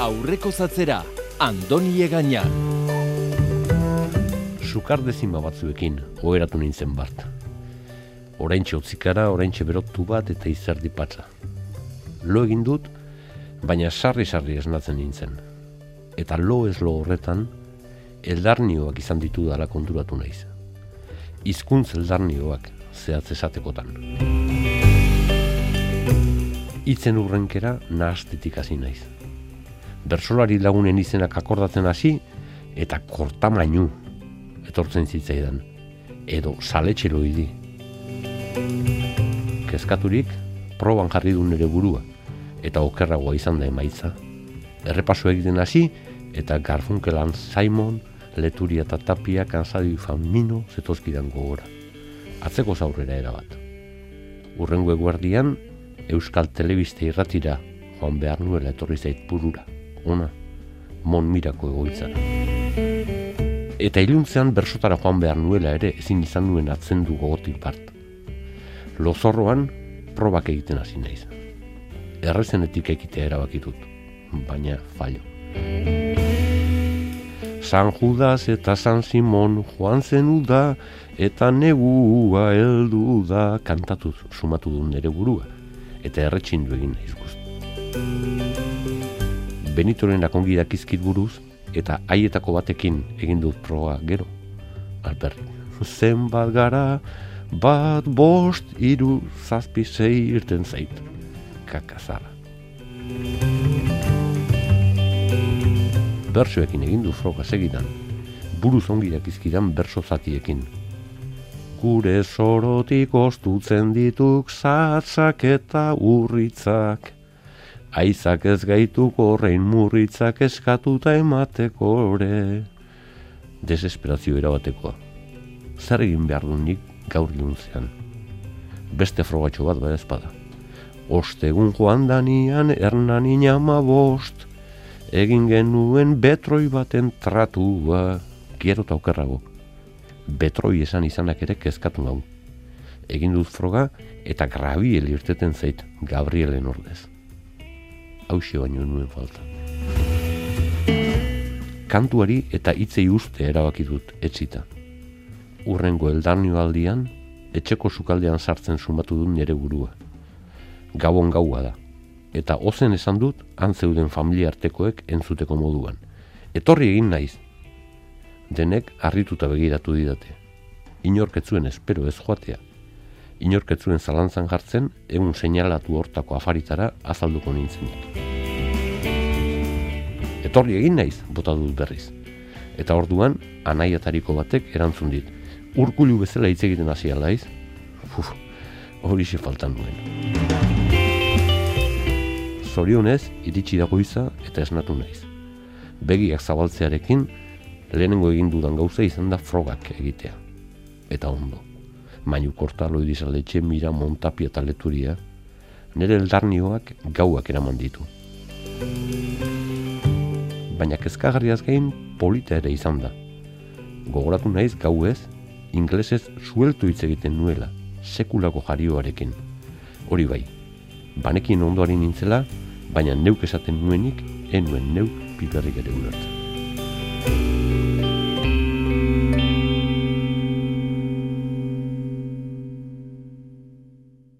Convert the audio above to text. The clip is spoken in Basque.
Aurreko zatzera, Andoni Egaña. Sukardezima batzuekin oheratu nintzen bart. Oraintxe otzikara, oraintxe berotu bat eta izerdi patza. Lo egin dut, baina sarri-sarri esnatzen nintzen. Eta lo ez lo horretan, eldarnioak izan ditu dala konturatu naiz. Hizkuntz eldarnioak zehatz esatekotan. Hitzen urrenkera nahastetik hasi naiz. Bersolari lagunen izenak akordatzen hasi eta kortamainu etortzen zitzaidan, edo saletxeloidi. Kezkaturik, proban jarri du nere burua, eta okerragoa izan da emaitza. Errepaso egiten hasi, eta Garfunkelan Simon, Leturia eta Tapia, Kansadi Famino zetozkidan gogora. Atzeko zaurrera erabat. Urrengo eguerdian, Euskal Telebiste irratira joan behar nuela etorri zait burura. Ona, Mon Mirako egoitzara. Eta iluntzean bersotara joan behar nuela ere ezin izan nuen atzendu gogotik bart. Lozorroan probak egiten hasi naiz. Errezenetik ekitea erabakitut, baina fallo. San Judas eta San Simon joan zen uda eta negua heldu da kantatuz sumatu du nere burua eta erretxindu egin naiz guztu. Benitoren akongidak izkit buruz eta haietako batekin egin dut proa gero. Alperri, zenbat gara, bat, bost, 3, 7, 6 irten zait. Kakazara. Bersoekin egin du froga segidan, buruz ongi dakizkidan berso zatiekin. Gure sorotik ostutzen dituk zatzak eta urritzak. Aizak ez gaituk horrein murritzak eskatuta emateko ore. Desesperazio erabatekoa. Zer egin behar du nik gaur iluntzean. Beste frogatxo bat badezpada. Ostegun joan danian Hernanin 15. Egin genuen betroi baten tratua, gero eta okerrago. Betroi esan izanak ere kezkatu nau. Egin dut froga eta Grabiel irteten zait Gabrielen ordez. Hauxe baino nuen falta. Kantuari eta hitzei uste erabaki dut etzita. Urrengo eldarnio aldian, etxeko sukaldean sartzen sumatu dut nere burua. Gabon gaua da. Eta ozen esan dut, antzeuden familia artekoek entzuteko moduan. Etorri egin naiz. Denek harrituta begiratu didate. Inorketzuen espero ez joatea. Inorketzuen zalantzan jartzen, egun seinalatu hortako afaritara azalduko nintzenik. Etorri egin naiz, bota dut berriz. Eta orduan, anaiatariko batek erantzun dit. Urkulu bezala hitz egiten hasi aldaiz? Horixe faltan nuen. Zorionez, iritsi dago iza eta esnatu naiz. Begiak zabaltzearekin, lehenengo egin dudan gauza izan da frogak egitea. Eta ondo. Mainu korta, Loidizaldetxe, Mira, Montapia eta Leturia, nire eldarnioak gauak eraman ditu. Baina kezkagarriaz gain polita ere izan da. Gogoratu naiz gauez, inglesez suelto hitz egiten nuela, sekulako jarioarekin. Hori bai, banekin ondoari nintzela, baina neuk esaten nuenik, enuen neuk piperrik ere ulertzen.